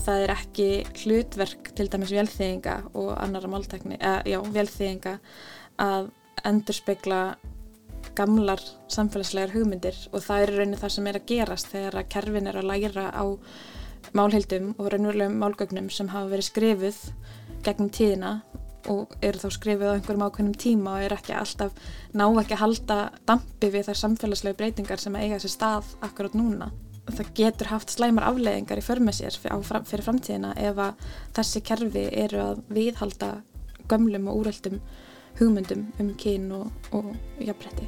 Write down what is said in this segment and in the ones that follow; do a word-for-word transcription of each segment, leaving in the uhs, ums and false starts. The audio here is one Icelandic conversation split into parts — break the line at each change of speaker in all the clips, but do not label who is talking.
það er ekki hlutverk til dæmis vélþýðinga og annarra máltækni, eða já, vélþýðinga að endurspegla gamlar samfélagslegar hugmyndir og það er í rauninni það sem er að gerast þegar að kerfin er að læra á málheildum og raunverulegum málgögnum sem hafa verið skrifuð gegnum tíðina og eru þá skrifuð á einhverjum ákveðnum tíma og er ekki alltaf, ná ekki að halda dampi við þær samfélagslegu breytingar sem eiga sér stað akkurat núna. Það getur haft slæmar afleiðingar í för með sér fyrir framtíðina ef að þessi kerfi eru að viðhalda gömlum og úreltum hugmyndum um kyn og, og jafnrétti.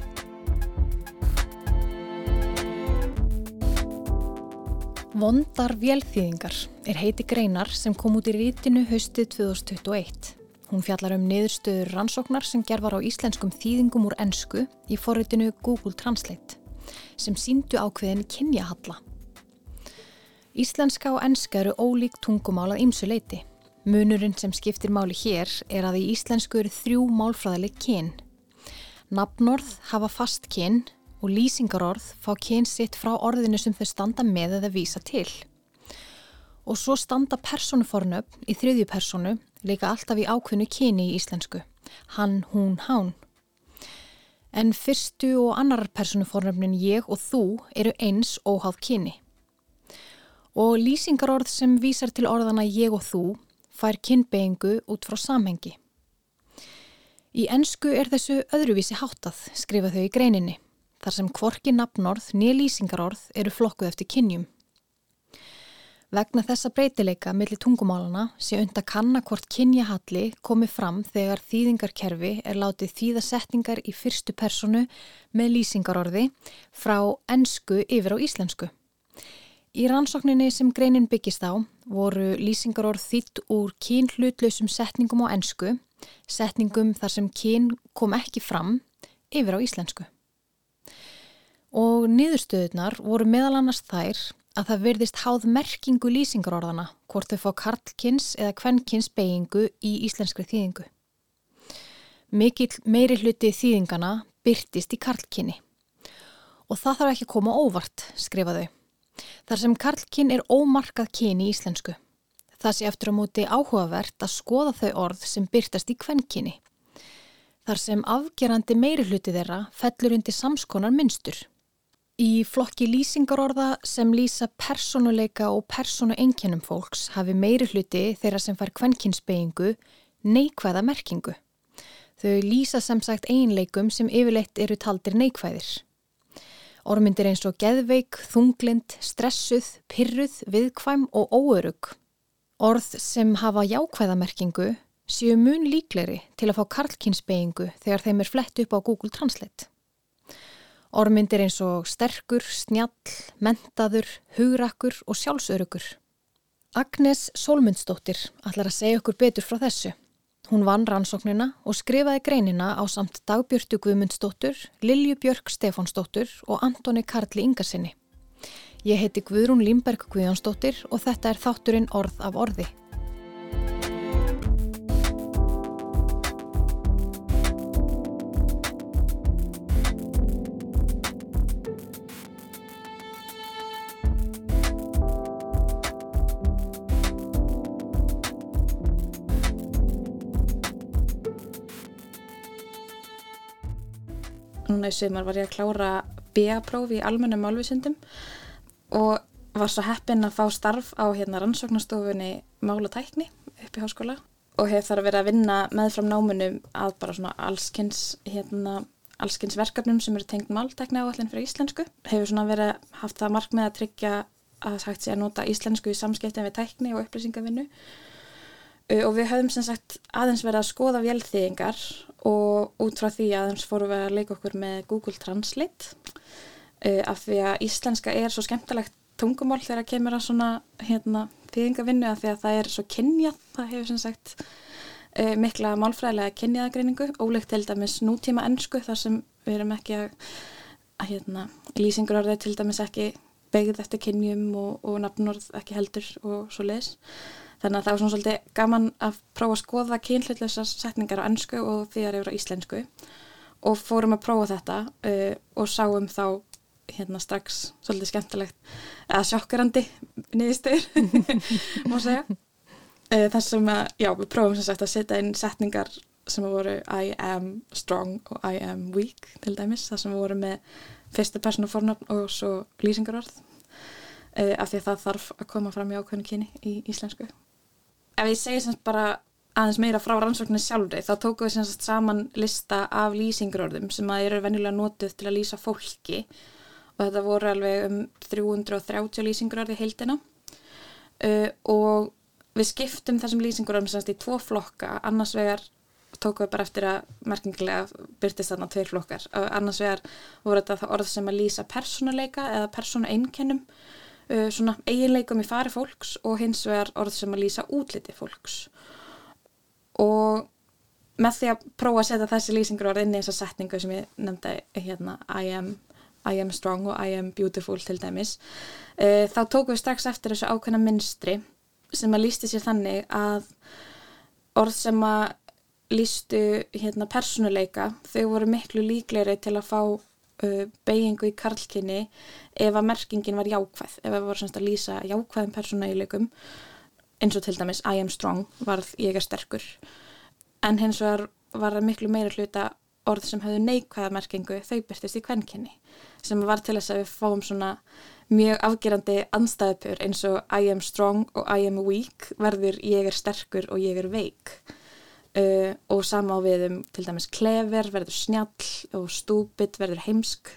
Vondar vélþýðingar er heiti greinar sem kom út í ritinu haustið tvö þúsund tuttugu og eitt. Hún fjallar um niðurstöður rannsóknar sem gerð var á íslenskum þýðingum úr ensku í forritinu Google Translate, sem sýndu ákveðin kynjahalla. Íslenska og enska eru ólík tungumál að ýmsu leyti. Munurinn sem skiptir máli hér er að í íslensku eru þrjú málfræðileg kyn. Nafnorð hafa fast kyn og lýsingarorð fá kyn sitt frá orðinu sem þau standa með eða vísa til. Og svo standa persónufornöfn í þriðju persónu líka alltaf í ákveðnu kyni í íslensku. Hann, hún, hán. En fyrstu og annar persónufornöfnin ég og þú eru eins óháð kyni. Og lýsingarorð sem vísar til orðana ég og þú fær kynbeygingu út frá samhengi. Í ensku er þessu öðruvísi háttað, skrifa þau í greininni, þar sem hvorki nafnorð né lýsingarorð eru flokkuð eftir kynjum. Vegna þessa breytileika milli tungumálana sé unnt að kanna hvort kynjahalli komi fram þegar þýðingarkerfi er látið þýða setningar í fyrstu persónu með lýsingarorði frá ensku yfir á íslensku. Í rannsókninni sem greinin byggist á voru lýsingarorð þýdd úr kynhlutlausum setningum á ensku, setningum þar sem kyn kom ekki fram yfir á íslensku. Og niðurstöðurnar voru meðal annars þær að það virðist háð merkingu lýsingarorðana, hvort þau fá karlkyns eða kvenkyns beygingu í íslenskri þýðingu. Mikill meiri hluti þýðingana birtist í karlkyni. Og það þarf ekki að koma óvart, skrifa þau. Þar sem karlkyn er ómarkað kyn í íslensku. Það sé eftir á móti áhugavert að skoða þau orð sem birtast í kvenkyni. Þar sem afgerandi meiri hluti þeirra fellur undir samskonar mynstur. Í flokki lýsingarorða sem lýsa persónuleika og persónueinkennum fólks hafi meiri hluti þeirra sem fær kvenkynsbeygingu neikvæða merkingu. Þau lýsa sem sagt eiginleikum sem yfirleitt eru taldir neikvæðir. Orðmyndir eins og geðveik, þunglind, stressuð, pirruð, viðkvæm og óörugg. Orð sem hafa jákvæða merkingu séu mun líklegri til að fá karlkynsbeygingu þegar þeim er flett upp á Google Translate. Orðmyndir eins og sterkur, snjall, menntaður, hugrakkur og sjálfsöruggur. Agnes Sólmundsdóttir ætlar að segja okkur betur frá þessu. Hún vann rannsóknina og skrifaði greinina á samt Dagbjörtu Guðmundsdóttur, Lilju Björk Stefánsdóttur og Antoni Karli Ingarsinni. Ég heiti Guðrún Límberg Guðjónsdóttir og þetta er þátturinn Orð af orði.
Núna í sumar var ég að klára B A-próf í almennum málvísindum og var svo heppin að fá starf á hérna rannsóknastofunni Mál og tækni upp í háskóla og hef þar verið að vinna meðfram námunum að bara svona allskyns hérna allskyns verkefnum sem eru tengd máltækni áætlun fyrir íslensku. Hefur svona verið haft það markmið að tryggja að hægt sé að nota íslensku í samskiptum við tækni og upplýsingavinnu. Og við höfum sem sagt aðeins verið að skoða vélþýðingar og út frá því aðeins fórum við að leika okkur með Google Translate uh, af því að íslenska er svo skemmtilegt tungumál þegar kemur að svona hérna, þýðingavinnu af því að það er svo kynjað, það hefur sem sagt uh, mikla málfræðilega kynjaðagreiningu, ólíkt til dæmis nútíma ensku þar sem við erum ekki að, að hérna, lýsingarorð er til dæmis ekki beygð eftir kynjum og, og nafnorð ekki heldur og svo leis. Þannig að það var svona svolítið gaman að prófa að skoða kynhlutlausar setningar á ensku og þegar yfir á íslensku og fórum að prófa þetta uh, og sáum þá hérna strax svolítið skemmtilegt eða sjokkerandi niðurstöður má segja. Þar sem að, já, við prófum sem sagt að setja inn setningar sem voru I am strong og I am weak til dæmis, þar sem við vorum með fyrsta persónu fornafn og svo lýsingarorð uh, af því að það þarf að koma fram í ákveðnu kyni í íslensku. Ef ég segi sem sagt bara aðeins meira frá rannsókninni sjálfri, þá tókum við sem sagt saman lista af lýsingarorðum sem að eru venjulega notuð til að lýsa fólki og þetta voru alveg um þrjú hundruð og þrjátíu lýsingarorð í heildina uh, og við skiptum þessum lýsingarorðum sem sagt í tvo flokka, annars vegar tókum við bara eftir að merkingilega birtist þarna tveir flokkar. Annars vegar voru þetta það orð sem að lýsa persónuleika eða persónueinkennum, uh, svona eiginleikum í fari fólks og hins vegar orð sem að lýsa útliti fólks. Og með því að prófa að setja þessi lýsingarorð inn í þessa setningu sem ég nefndi hérna I am, I am strong og I am beautiful til dæmis, uh, þá tókum við strax eftir þessu ákveðna mynstri sem að lýsti sér þannig að orð sem að lýstu hérna persónuleika, þau voru miklu líklegri til að fá uh, beygingu í karlkyni ef að merkingin var jákvæð, ef að voru semst að lýsa jákvæðum persónuleikum eins og til dæmis I am strong varð ég er sterkur, en hins vegar var það miklu meira hluta orð sem höfðu neikvæða merkingu, þau birtist í kvenkyni, sem var til þess að við fáum svona mjög afgerandi andstæðupur eins og I am strong og I am weak verður ég er sterkur og ég er veik. Uh, og sama á við um til dæmis klefer verður snjall og stúpid verður heimsk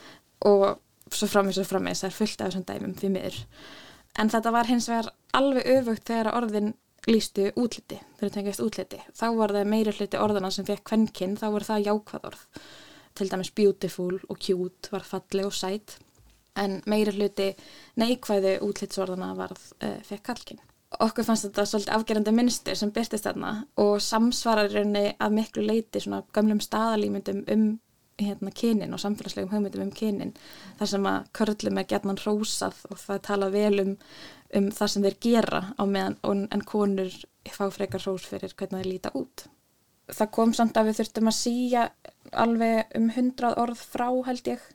og svo framvegis og framvegis, það er fullt af þessum dæmum því miður. En þetta var hins vegar alveg öfugt þegar orðin lýstu útliti, þegar tengist útliti. Þá var það meiri hluti orðana sem fekk kvenkyn, þá voru það jákvæð orð. Til dæmis beautiful og cute var falleg og sæt, en meiri hluti neikvæðu útlitsorðana varð uh, fekk karlkyn. Okkur fannst þetta svolítið afgerandi mynstur sem birtist þarna og samsvarar í rauninni að miklu leyti svona gömlum staðalímyndum um hérna kynin og samfélagslegum hugmyndum um kynin, þar sem að körlum er gjarnan hrósað og það tala vel um, um það sem þeir gera á meðan en konur fá frekar hrós fyrir hvernig þeir líta út. Það kom samt að við þurftum að sía alveg um hundrað orð frá held ég.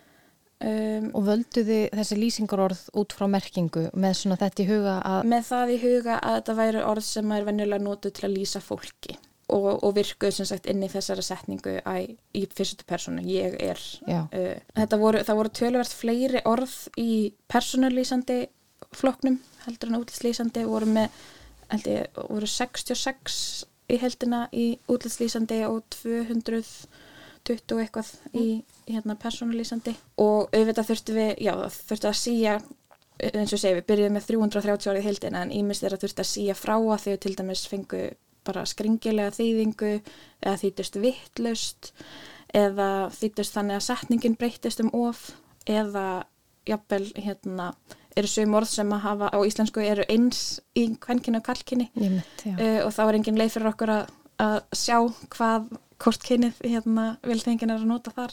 Um,
og völdu þið þessi lýsingarorð út frá merkingu með svona þetta í huga að...
Með það í huga að þetta væri orð sem er venjulega notuð til að lýsa fólki og, og virkuð sem sagt inn í þessara setningu að, í fyrstu persónu, ég er. Uh, þetta voru, það voru töluvert fleiri orð í persónulýsandi flokknum heldur en útlitslýsandi, voru með, held ég, voru sextíu og sex í heldina í útlitslýsandi og tvö hundruð tuttugu eitthvað í hérna persónulýsandi og auðvitað þurftum við, já, þurftum að sía, eins og segi, við byrjuðum með þrjú hundruð og þrjátíu orð í heildina en ýmist er að þurftum að sía frá að þau til dæmis fengu bara skringilega þýðingu eða þýddust vitlaust eða þýddust þannig að setningin breyttist um of eða jafnvel hérna eru sum orð sem að hafa á íslensku eru eins í kvenkyni og karlkyni uh, og þá er engin leið fyrir okkur að, að sjá hvað hvort kynið hérna vilþengin er að nota þar.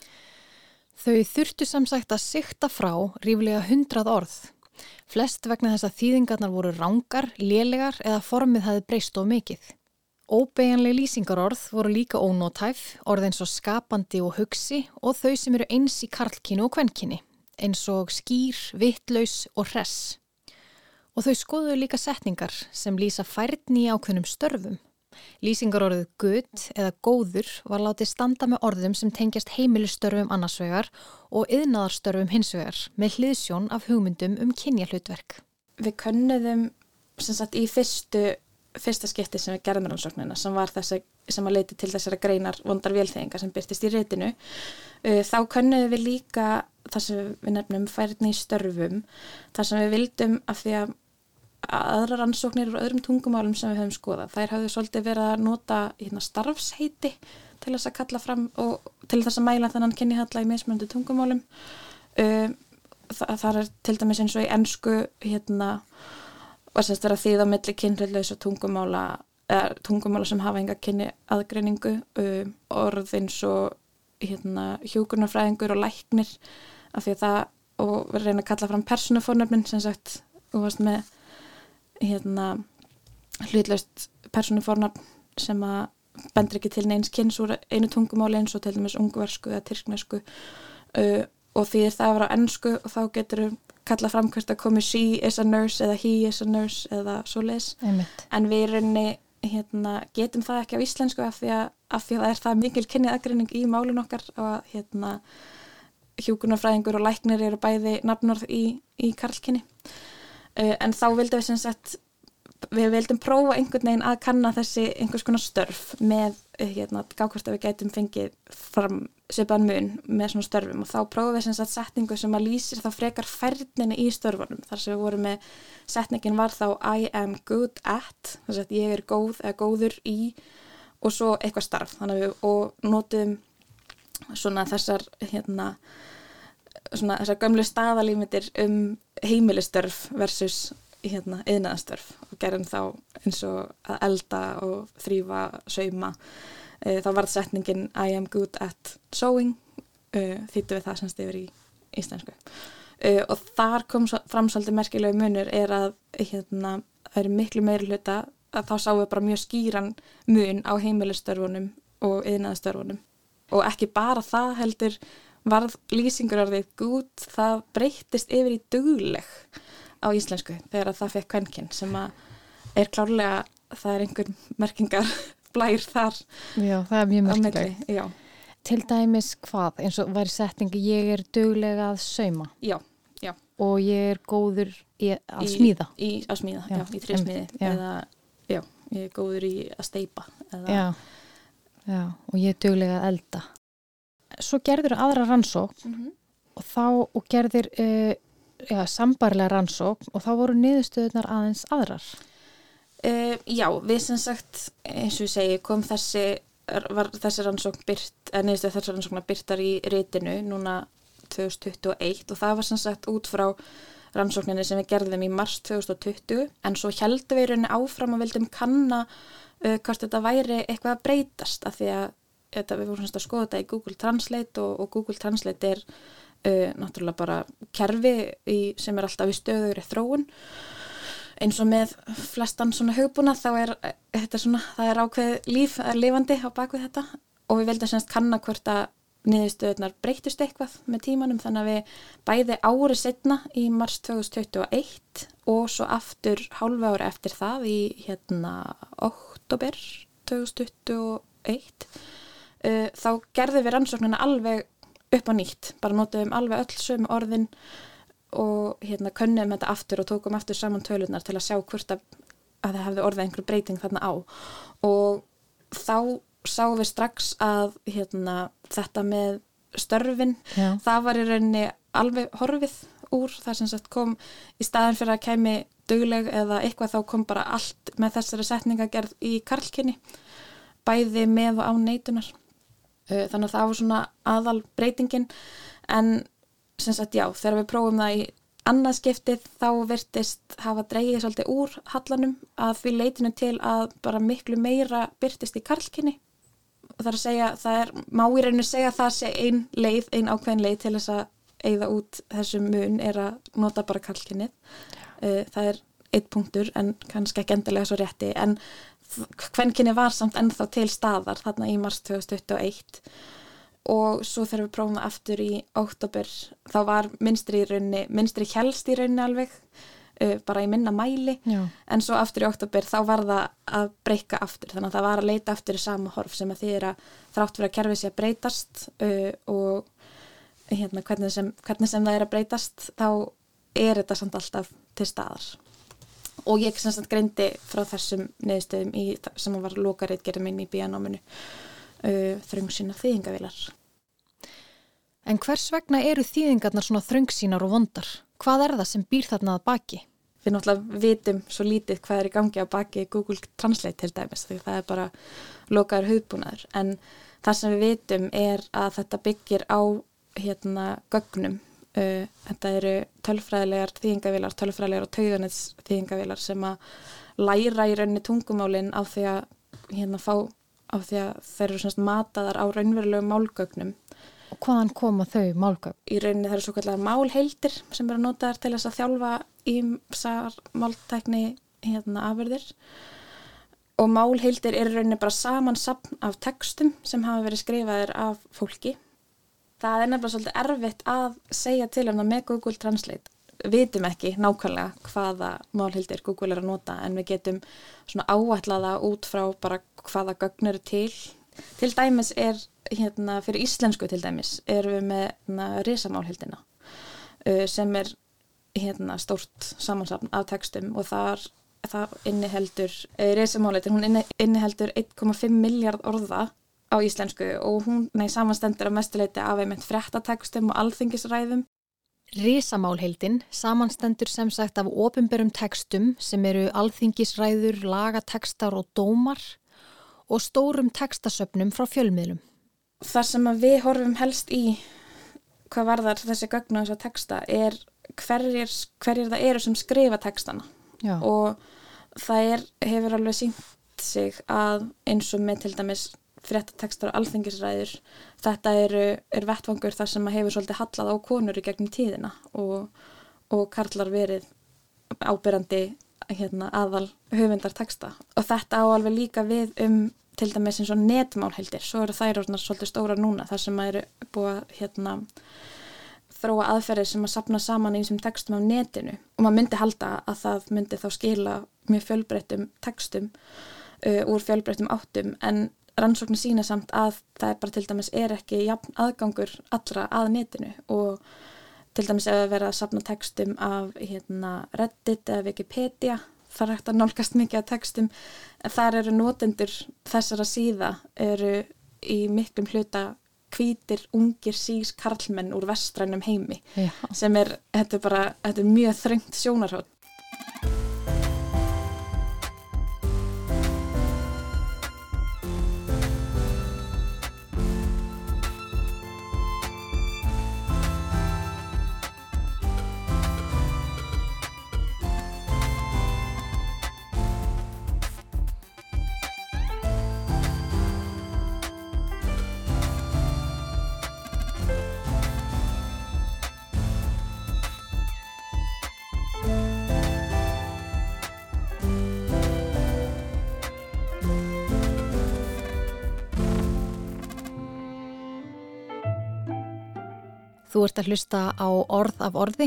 Þau þurftu samsagt að sigta frá ríflega hundrað orð. Flest vegna þess að þýðingarnar voru rangar, lélegar eða formið hafði breyst of mikið. Óbeygjanleg lýsingarorð voru líka ónótæf, orð eins og skapandi og hugsi og þau sem eru eins í karlkyni og kvenkyni, eins og skýr, vitlaus og hress. Og þau skoðuðu líka setningar sem lýsa færni í ákveðnum störfum. Lýsingarorðið gutt eða góður var látið standa með orðum sem tengjast heimilistörfum annars vegar og iðnaðarstörfum hins vegar með hliðsjón af hugmyndum um kynjahlutverk.
Við könnuðum sem sagt í fyrstu, fyrsta skipti sem við gerðum rannsóknina sem var þessi, sem að leiti til þessara greinar vondar vélþeyingar sem birtist í ritinu. Þá könnuðum við líka það sem við nefnum færni í störfum, þar sem við vildum af því að aðra rannsóknir og öðrum tungumálum sem við höfum skoðað. Þær hafðu svolítið verið að nota hérna, starfsheiti til þess að kalla fram og til þess að mæla þennan kynjahalla í mismunandi tungumálum. Um, það, það er til dæmis eins og í ensku hérna, var semst verið að þýða á milli kynhlutlausra tungumála, eða tungumála sem hafa enga kynjaðgreiningu, um, orð eins og hérna, hjúkrunarfræðingur og læknir, af því að það, og reyna að kalla fram persónufornöfnin sem sagt, og varst með hérna hlutlaust persónufornafn sem að bendur ekki til neins kyns úr einu tungumáli eins og til dæmis ungversku eða tyrknesku uh, og því það að vera á ensku og þá getur við kalla fram hvort að komi she is a nurse eða he is a nurse eða svoleiðis.
Einmitt.
En við rauninni hérna, getum það ekki á íslensku af því að, af því að það er það mikil kynjaðgreining í málun okkar og hérna hjúkrunarfræðingur og læknir eru bæði nafnorð í, í karlkyni. Uh, en þá vildum við sem sagt, við vildum prófa einhvern veginn að kanna þessi einhvers konar störf með, hérna, gákvort að við gætum fengið fram svipaðan mun með svona störfum og þá prófum við sem sagt setningu sem að lýsir þá frekar færninni í störfunum. Þar sem við vorum með, setningin var þá I am good at, þess að ég er góð eða góður í og svo eitthvað starf. Þannig að við, og notum svona þessar, hérna, svona þessar gömlu staðalímyndir um heimilistörf versus hérna iðnaðarstörf og gerum þá eins og að elda og þrífa, sauma. E, þá var setningin I am good at sewing, e, þýttu við það semst yfir í íslensku. E, og þar kom fram svolítið merkilegu munur er að hérna, það eru miklu meiri hluta að þá sáum við bara mjög skýran mun á heimilistörfunum og iðnaðarstörfunum. Og ekki bara það heldur varð lýsingarorðið good, það breyttist yfir í dugleg á íslensku þegar að það fekk kvenkyn sem að er klárlega, það er einhver merkingar blær þar.
Já, það er mjög merkileg.
Já.
Til dæmis hvað, eins og væri setningi ég er duglega að sauma.
Já, já.
Og ég er góður í, að í, smíða.
Í að smíða, já, já í trésmíði. Eða, já, ég er góður í að steypa. Eða...
Já, já, og ég er duglega að elda. Svo gerður aðra rannsókn mm-hmm. og þá, og gerðir... Uh, Já, sambarlega rannsókn og þá voru niðurstöðunar aðeins aðrar.
Uh, já, við sem sagt, eins og ég segi, kom þessi, var þessi rannsókn byrt, eða niðurstöð þessi rannsóknar byrtar í ritinu núna tvö þúsund tuttugu og eitt og það var sem sagt út frá rannsókninni sem við gerðum í mars tvö þúsund tuttugu en svo heldum við í rauninni áfram og vildum kanna uh, hvort þetta væri eitthvað að breytast af því að þetta, við vorum að skoða þetta í Google Translate og, og Google Translate er Uh, náttúrulega bara kerfi í, sem er alltaf í stöðugri þróun eins og með flestan svona hugbúna þá er þetta svona, það er ákveð líf, það er lifandi á bakvið þetta og við veldum semst kanna hvort að niðurstöðunar breytust eitthvað með tímanum þannig að við bæði ári setna í mars tvö þúsund tuttugu og eitt og svo aftur hálfu ári eftir það í hérna október tvö þúsund tuttugu og eitt uh, þá gerðum við rannsóknina alveg upp á nýtt, bara notuðum alveg öll sömu orðin og hérna könnum þetta aftur og tókum aftur saman tölurnar til að sjá hvort að, að það hefði orðið einhver breyting þarna á og þá sáum við strax að hérna þetta með störfin, Já. Það var í rauninni alveg horfið úr, það sem sagt kom í staðin fyrir að kæmi dugleg eða eitthvað þá kom bara allt með þessari setningagerð í karlkyni, bæði með og á neitunar. Þannig að það var svona aðal breytingin en sem sagt já, þegar við prófum það í annað skiptið þá virtist hafa dregið svolítið úr hallanum að því leitinu til að bara miklu meira birtist í karlkyni og það er að segja, það er, má í rauninu segja það sé ein leið, ein ákveðin leið til þess að eyða út þessum mun er að nota bara karlkynið. Það er eitt punktur en kannski ekki endilega svo rétti en kvenkyni var samt ennþá til staðar þarna í mars tvö þúsund tuttugu og eitt og svo þegar við prófum það aftur í október þá var mynstri í rauninni, mynstri helst í rauninni alveg uh, bara í minna mæli Já. En svo aftur í október þá var það að breyka aftur þannig að það var að leita aftur í sama horf sem að því er að þrátt fyrir að kerfið sé að breytast uh, og hérna hvernig sem, hvernig sem það er að breytast þá er þetta samt alltaf til staðar. Og ég sem sagt greindi frá þessum niðurstöðum í, sem var lokaritgerð minn í B A-náminu uh, þröngsýnar þýðingavélar.
En hvers vegna eru þýðingarnar svona þröngsýnar og vondar? Hvað er það sem býr þarna að baki?
Við náttúrulega vitum svo lítið hvað er í gangi á baki Google Translate til dæmis því það er bara lokaður hugbúnaður en það sem við vitum er að þetta byggir á hérna gögnum. Uh, þetta eru tölfræðilegar þýðingavélar, tölfræðilegar og tauganets þýðingavélar sem að læra í rauninni tungumálin á því að hérna fá, á því að þeir eru svona mataðar á raunverulegum málgögnum.
Og hvaðan koma þau málgögn?
Í rauninni það eru svo kallar málheildir sem eru notaðar til þess að þjálfa ýmsar máltækni hérna afurðir og málheildir eru rauninni bara samansafn af textum sem hafa verið skrifaðir af fólki. Það er nefnilega svolítið erfitt að segja til um það með Google Translate. Vitum ekki nákvæmlega hvaða málhildir Google er að nota en við getum svona áætlaða út frá bara hvaða gögn eru til. Til dæmis er hérna fyrir íslensku til dæmis erum við með hérna, risamálhildina uh, sem er hérna stórt samansafn af textum og þar það inniheldur uh, risamálhildin, hún inni, inniheldur einn komma fimm milljarð orða á íslensku og hún nei, samanstendur að mestuleiti af einmitt fréttatekstum og alþingisræðum.
Risamálheildin samanstendur sem sagt af opinberum textum sem eru alþingisræður, lagatextar og dómar og stórum textasöfnum frá fjölmiðlum.
Það sem að við horfum helst í hvað varðar þessi gögn og þessa texta er hverjir, hverjir það eru sem skrifa textana. Já. Og það er, hefur alveg sýnt sig að eins og með til dæmis fréttatekstar og alþingisræður, þetta eru, er vettvangur þar sem að hefur svolítið hallað á konur í gegnum tíðina og, og karlar verið ábyrrandi hérna, aðal höfundar texta. Og þetta á alveg líka við um til dæmis eins og netmálheildir, svo eru þær orðnar svolítið stóra núna þar sem að eru búið að hérna, þróa aðferðir sem að safna saman í þessum textum á netinu og maður myndi halda að það myndi þá skila mjög fjölbreyttum textum uh, úr fjölbreyttum áttum en rannsóknir sýna samt að það er bara til dæmis er ekki jafn aðgangur allra að netinu og til dæmis ef það verið að safna textum af hérna, Reddit eða Wikipedia það er hægt að nálgast mikið af textum en þar eru notendur þessara síða eru í miklum hluta hvítir, ungir, sís, karlmenn úr vestrænum heimi Já. sem er, þetta er bara, þetta er mjög þröngt sjónarhótt.
Þú ert að hlusta á Orð af orði.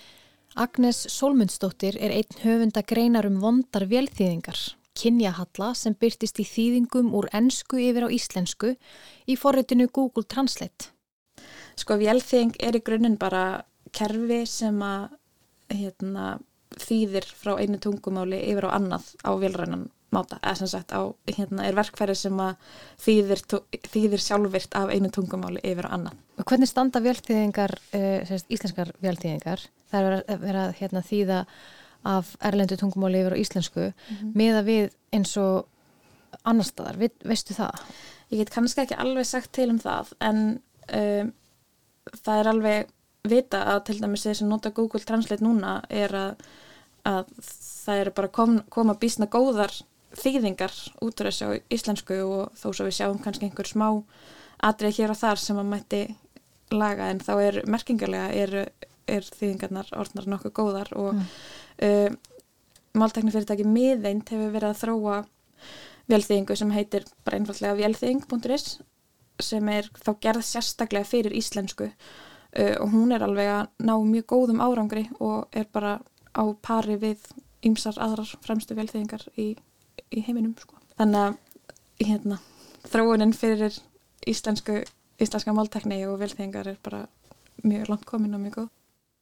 Agnes Sólmundsdóttir er einn höfunda greinar um vondar vélþýðingar, kynjahalla sem birtist í þýðingum úr ensku yfir á íslensku í forritinu Google Translate.
Sko vélþýðing er í grunninn bara kerfi sem að hérna, þýðir frá einu tungumáli yfir á annað á vélrænan máta, eða sem sagt á, hérna, er verkfæri sem að þýðir, þýðir sjálfvirt af einu tungumáli yfir á annað.
Og hvernig standa vélþýðingar, uh, íslenskar vélþýðingar, það er að vera hérna, þýða af erlendu tungumáli yfir á íslensku, mm-hmm. miða við eins og annar staðar, Ve, veistu það?
Ég get kannski ekki alveg sagt til um það, en um, það er alveg vita að til dæmis þeir sem nota Google Translate núna er að, að það eru bara kom, koma býsna góðar þýðingar út úr þessu á íslensku og þó svo við sjáum kannski einhver smá atriði hér og þar sem að mætti laga en þá er merkingarlega er, er þýðingarnar orðnar nokkuð góðar og mm. uh, máltæknifyrirtæki Miðeind hefur verið að þróa vélþýðingu sem heitir bara einfaldlega vélþýðing punktur is sem er þá gerð sérstaklega fyrir íslensku uh, og hún er alveg að ná mjög góðum árangri og er bara á pari við ýmsar aðrar fremstu vélþýðingar í í heiminum sko. Þannig að hérna, þróunin fyrir íslensku, íslenska máltækni og vélþýðingar er bara mjög langt komin og mjög góð.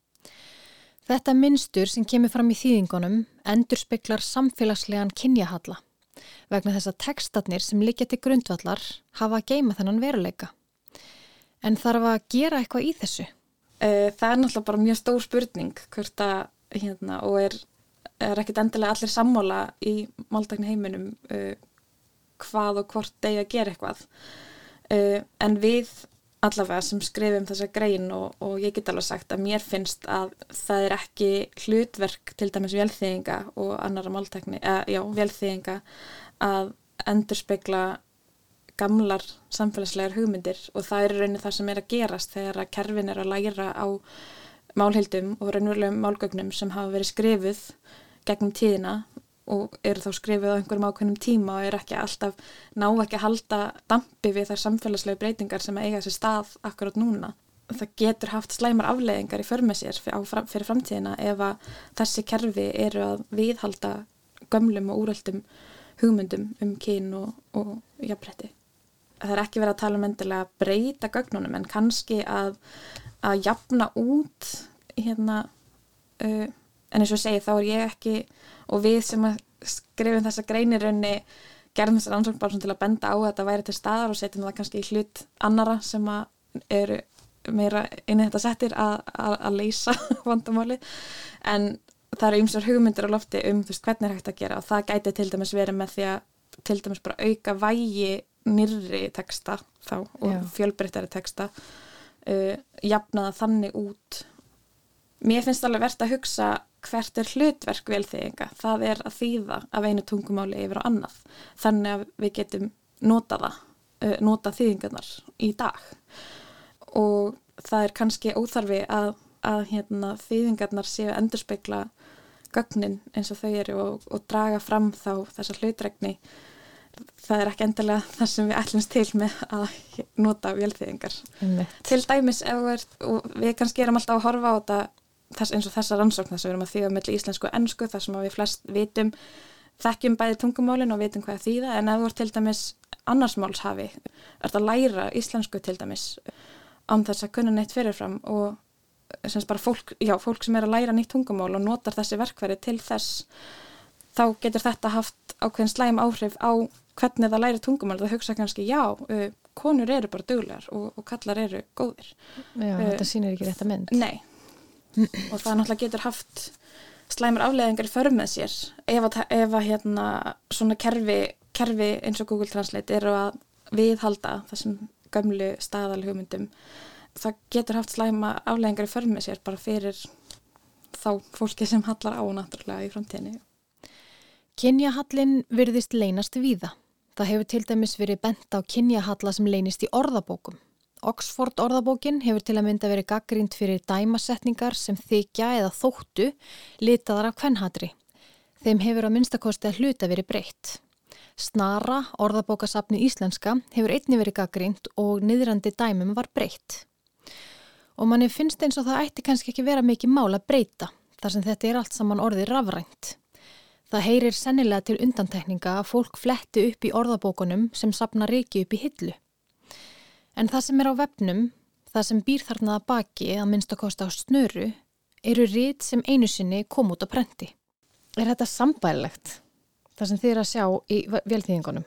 Þetta mynstur sem kemur fram í þýðingunum endurspeglar samfélagslegan kynjahalla vegna þess að textarnir sem liggja til grundvallar hafa að geyma þennan veruleika. En þarf að gera eitthvað í þessu?
Það er náttúrulega bara mjög stór spurning hvort að hérna, og er er ekkert endilega allir sammála í máltækni heiminum uh, hvað og hvort eigi að gera eitthvað. Uh, en við allavega sem skrifum þessa grein og, og ég get alveg sagt að mér finnst að það er ekki hlutverk til dæmis vélþýðinga og annara máltækni, uh, já, vélþýðinga að endurspegla gamlar samfélagslegar hugmyndir og það er raunin það sem er að gerast þegar að kerfin er að læra á málheildum og raunverulegum málgögnum sem hafa verið skrifuð gegnum tíðina og eru þá skrifuð á einhverjum ákveðnum tíma og er ekki alltaf ná ekki að halda dampi við þær samfélagslegu breytingar sem eiga sér stað akkurat núna. það getur haft slæmar afleiðingar í för með sér fyrir, fyrir framtíðina ef að þessi kerfi eru að viðhalda gömlum og úreltum hugmyndum um kyn og, og jafnrétti. Það er ekki verið að tala um endilega að breyta gögnunum en kannski að, að jafna út hérna, uh, en eins og ég segi þá er ég ekki og við sem að skrifum þessa greinirunni gerðum þessar rannsókn bara til að benda á að þetta væri til staðar og setjum það kannski í hlut annara sem að eru meira inn í þetta settir að, að, að leysa vandamáli en það eru ýmsar hugmyndir á lofti um þú veist, hvernig er hægt að gera og það gæti til dæmis verið með því að til dæmis bara auka vægi nýrri texta þá og Já. fjölbreyttari texta uh, jafna það þannig út. Mér finnst alveg vert að hugsa hvert er hlutverk vélþýðinga. Það er að þýða af einu tungumáli yfir á annað. Þannig að við getum nota það, uh, nota þýðingarnar í dag. Og það er kannski óþarfi að, að hérna, þýðingarnar séu að endurspegla gögnin eins og þau eru og, og draga fram þá þessa hlutregni. Það er ekki endilega það sem við ætlumst til með að nota vélþýðingar. Til dæmis ef við, og við kannski erum alltaf að horfa á þetta þess, eins og þessa rannsókn þess að við erum að þýða milli íslensku og ensku þar sem við flest vitum, þekkjum bæði tungumálin og vitum hvað þýða en ef þú ert til dæmis annarsmálshafi, ert að læra íslensku til dæmis án þess að kunna neitt fyrirfram og sem bara fólk, já, fólk sem er að læra nýtt tungumál og notar þessi verkfæri til þess, þá getur þetta haft ákveðin slæm áhrif á hvernig það læri tungumál. Það hugsa kannski, já, uh, konur eru bara duglegar og, og kallar eru góðir.
Já, uh, þetta sýnir ekki rétta mynd.
Nei, og það náttúrulega getur haft slæmar afleiðingar í för með sér ef að, ef að hérna, svona kerfi, kerfi eins og Google Translate eru að viðhalda þessum gömlu staðalhugmyndum. Það getur haft slæma afleiðingar í för með sér bara fyrir þá fólki sem hallar á náttúrulega í framtíðinni.
Kynjahallinn virðist leynast víða. Það hefur til dæmis verið bent á kynjahalla sem leynist í orðabókum. Oxford orðabókin hefur til að mynda verið gagnrýnd fyrir dæmasetningar sem þykja eða þóttu litaðar af kvenhatri. Þeim hefur að minnstakosti að hluta verið breytt. Snara, orðabókasafni íslenska, hefur einnig verið gagnrýnd og niðrandi dæmum var breytt. Og manni finnst eins og það ætti kannski ekki vera mikið mál að breyta, þar sem þetta er allt saman orðið rafrænt. Það heyrir sennilega til undantekninga að fólk fletti upp í orðabókunum sem safna ryki upp í hillu. En það sem er á vefnum, það sem býr þarna að baki að minnst að kosta á snöru, eru rit sem einu sinni kom út á prenti. Er þetta sambærilegt, það sem þið er að sjá í vélþýðingunum?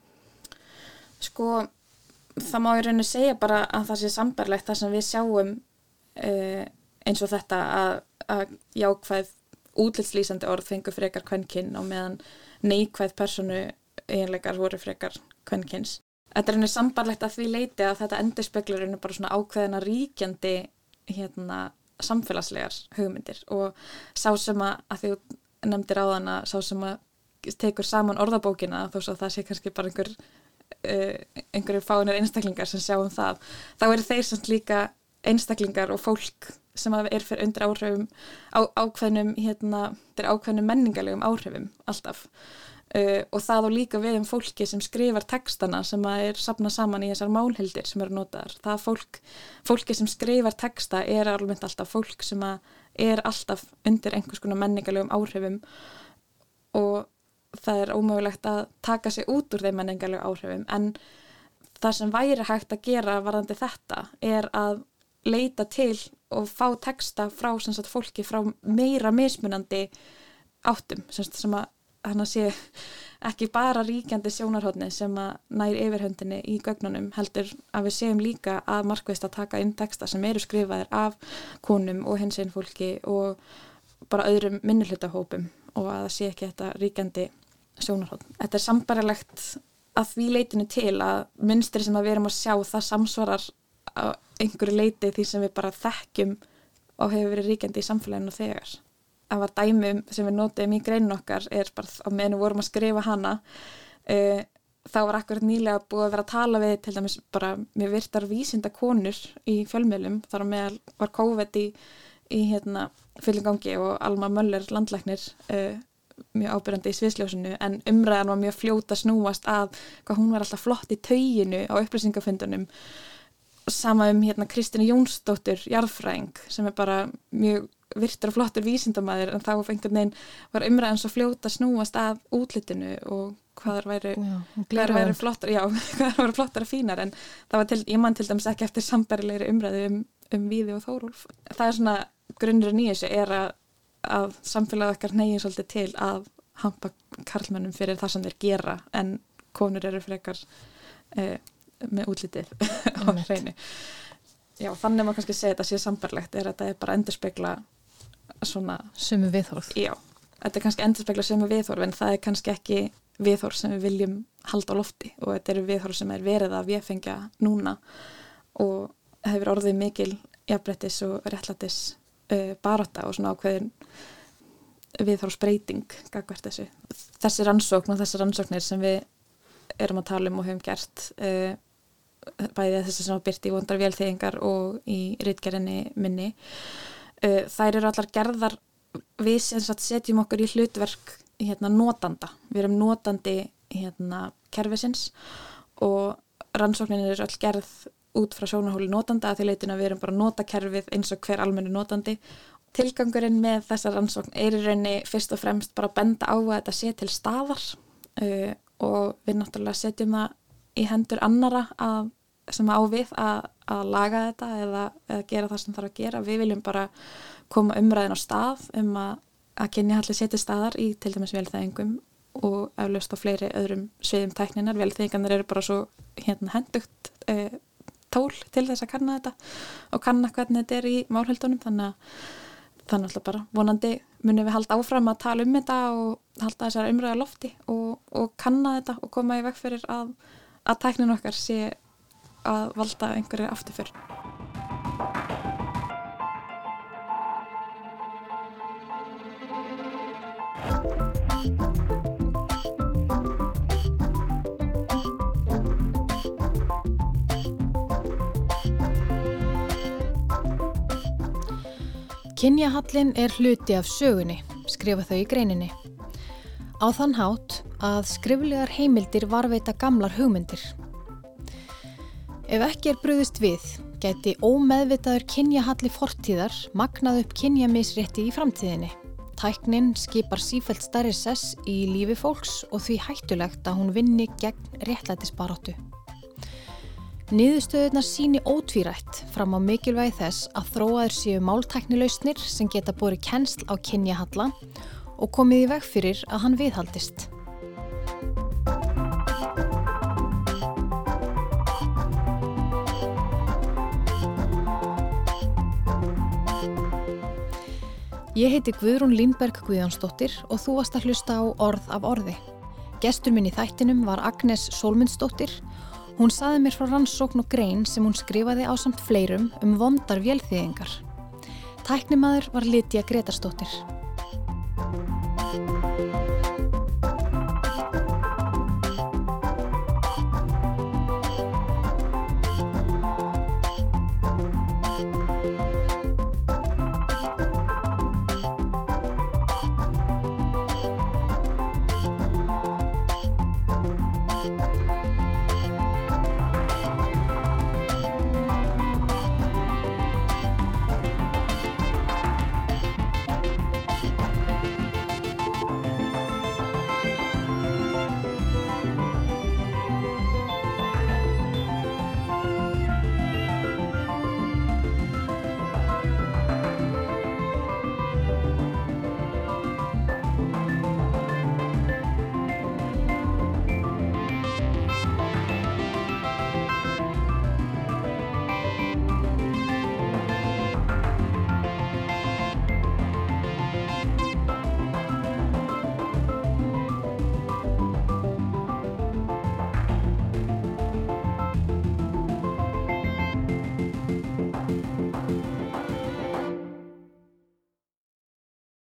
Sko, það má í rauninu segja bara að það sé sambærilegt það sem við sjáum uh, eins og þetta að, að jákvæð útlitslýsandi orð fengu frekar kvenkyn og meðan neikvæð persónu eiginleikar voru frekar kvenkyns. Þetta er henni sambarlegt að því leiti að þetta endurspeglar henni bara svona ákveðina ríkjandi hérna, samfélagslegar hugmyndir og sá sem að, að því nefndir áðan að sá sem að tekur saman orðabókina þó svo að það sé kannski bara einhver uh, einhverjir fáinir einstaklingar sem sjá um það. Þá eru þeir samt líka einstaklingar og fólk sem er fyrir undir áhrifum á ákveðnum, hérna, þetta er ákveðnum menningarlegum áhrifum alltaf. Uh, og það og líka við um fólki sem skrifar textana sem er safnað saman í þessar málhildir sem eru notaðar. Það fólk, fólki sem skrifar texta er alveg alltaf fólk sem er alltaf undir einhvers konar menningarlegum áhrifum og það er ómögulegt að taka sig út úr þeim menningarlegum áhrifum en það sem væri hægt að gera varðandi þetta er að leita til og fá texta frá sem sagt, fólki frá meira mismunandi áttum sem, sagt, sem að hann að sé ekki bara ríkjandi sjónarhorni sem að nær yfirhöndinni í gögnunum heldur að við séum líka að markvisst að taka inn texta sem eru skrifaðir af konum og hinsegin fólki og bara öðrum minnihlutahópum og að það sé ekki þetta ríkjandi sjónarhorn. Þetta er sambarilegt að því leitinu til að mynstri sem að við erum að sjá það samsvarar á einhverju leiti því sem við bara þekkjum og hefur verið ríkjandi í samfélaginu þegar. Það var dæmi sem við notum í greinin okkar er bara á meðan við vorum að skrifa hana uh, þá var akkurat nýlega búið að vera að tala við til dæmis bara mjög virtar vísindakonur í fjölmiðlum þar á meðal var COVID í, í hérna fyllingangi og Alma Möller landlæknir uh, mjög ábyrjandi í sviðsljósinu en umræðan var mjög fljóta snúast að hvað hún var alltaf flott í tauginu á upplýsingafundunum sama um hérna Kristínu Jónsdóttur jarðfræðing sem er bara mjög virtur og flottur vísindamaður en þá einhvern veginn var umræðan svo fljóta að snúast að útlitinu og hvað þær væri, hvað væri flottar já, hvað væri flottar og fínar en það var til, ég man til dæmis ekki eftir sambærilegri umræðu um, um Víði og Þórólf. Það er svona grunnurinn í þessu er að, að samfélagið okkar hneigir svolítið til að hampa karlmönnum fyrir það sem þeir gera en konur eru frekar eh, með útlitið á hreinu. Já, þannig maður kannski segja þetta sé sambærlegt er að þetta er bara endurspegla svona
sömu viðhorf.
Já, þetta er kannski endurspegla sömu viðhorf en það er kannski ekki viðhorf sem við viljum halda á lofti og þetta eru viðhorf sem er verið að véfengja núna og hefur orðið mikil jafnréttis og réttlætis uh, barátta og svona ákveðin viðhorfsbreyting gagnvart þessu. Þessi rannsókn og þessi rannsóknir sem við erum að tala um og höfum gert uh, bæði þessi sem var birt í vondar vélþýðingar og í ritgerðinni minni uh, þær eru allar gerðar við sem sagt setjum okkur í hlutverk hérna notanda. Við erum notandi hérna kerfisins og rannsóknin er öll gerð út frá sjónarhóli notanda að því leitin að við erum bara nota kerfið eins og hver almennu notandi. Tilgangurinn með þessa rannsókn er í rauninni fyrst og fremst bara að benda á að þetta sé til staðar uh, og við náttúrulega setjum það í hendur annara að, sem á við að, að laga þetta eða, eða gera það sem þarf að gera. Við viljum bara koma umræðin á stað um að, að kynjahalli setja staðar í til dæmis vélþæðingum og eflaust á fleiri öðrum sviðum tækninar. Vélþæðingarnir eru bara svo hérna, hendugt e, tól til þess að kanna þetta og kanna hvernig þetta er í málhöldunum þannig að þannig að bara vonandi munum við halda áfram að tala um þetta og halda þessar umræða lofti og, og kanna þetta og koma í veg fyrir að að tæknin okkar sé að valda einhverju afturför.
Kynjahallinn er hluti af sögunni, skrifa þau í greininni. Á þann hátt að skriflegar heimildir varveita gamlar hugmyndir. Ef ekki er brugðist við, gæti ómeðvitaður kynjahalli fortíðar magnað upp kynjamisrétti í framtíðinni. Tæknin skipar sífellt stærri sess í lífi fólks og því hættulegt að hún vinni gegn réttlætisbaráttu. Niðurstöðurnar sýni ótvírætt fram á mikilvægi þess að þróaðir séu máltæknilausnir sem geta borið kennsl á kynjahalla og komið í veg fyrir að hann viðhaldist. Ég heiti Guðrún Línberg Guðjónsdóttir og þú varst að hlusta á Orð af orði. Gestur minn í þættinum var Agnes Sólmundsdóttir. Hún sagði mér frá rannsókn og grein sem hún skrifaði ásamt fleirum um vondar vélþýðingar. Tæknimaður var Lydia Gretarsdóttir.